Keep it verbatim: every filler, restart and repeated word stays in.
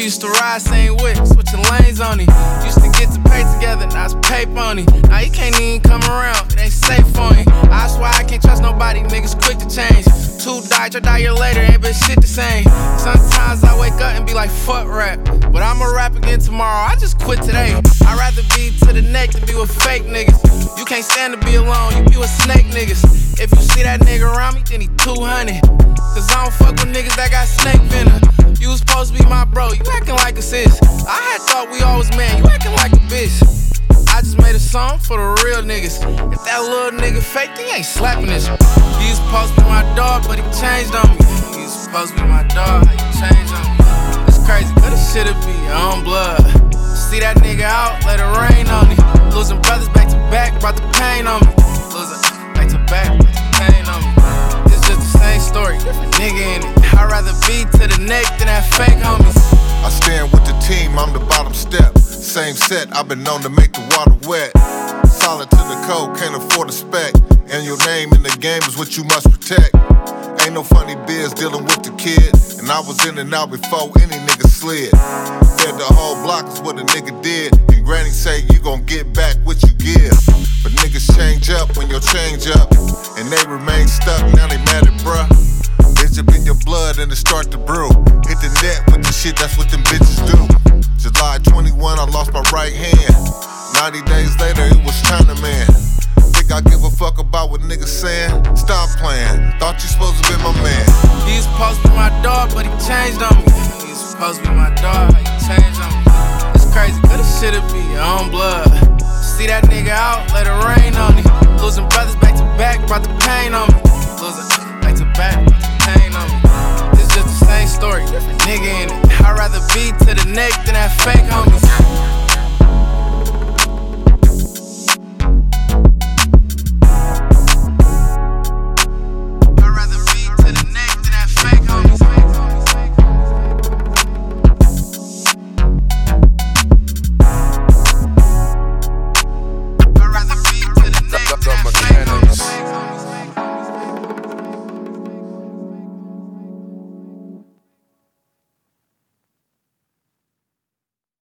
We used to ride same whip, switching lanes on it. Used to get to pay together, now it's paper on it. Now you can't even come around, it ain't safe on it. I swear I can't trust nobody, niggas quick to change. Two died, try die a year later, ain't been shit the same. Sometimes I wake up and be like, fuck rap. But I'ma rap again tomorrow, I just quit today. I'd rather be to the neck than be with fake niggas. You can't stand to be alone, you be with snake niggas. If you see that nigga around me, then he two hundred. Cause I don't fuck with niggas that got snake venom. You was supposed to be my bro, you acting like a sis. I had thought we always man, you acting like a bitch. I just made a song for the real niggas. If that little nigga fake, he ain't slapping this. He was supposed to be my dog, but he changed on me. He was supposed to be my dog, how you changed on me? It's crazy, cause this shit'll be your own blood. See that nigga out, let it rain on me. Losing brothers back to back, brought the pain on me. Losing back to back, brought the pain on me. It's just the same story, different nigga in it. I'd rather be to the neck than that fake homies. I stand with the team, I'm the bottom step. Same set, I've been known to make the water wet. Solid to the code, can't afford a spec. And your name in the game is what you must protect. Ain't no funny biz dealing with the kid. And I was in and out before any nigga slid. Fed the whole block is what a nigga did. And granny say you gon' get back what you give. But niggas change up when your change up. And they remain stuck, now they mad at bruh. It's up in your blood and it start to brew. Hit the net with the shit, that's what them bitches do. July twenty-first, I lost my right hand. ninety days later, it was China Man. Think I give a fuck about what niggas saying? Stop playing, thought you supposed to be my man. He was supposed to be my dog, but he changed on me. He was supposed to be my dog, how you changed on me? It's crazy, cause this shit'll be your own blood. See that nigga out, let it rain on me. Losing brothers back to back, brought the pain on me. Losing back to back, brought the pain on me. It's just the same story, different nigga in it. I'd rather be to the neck than that fake homies.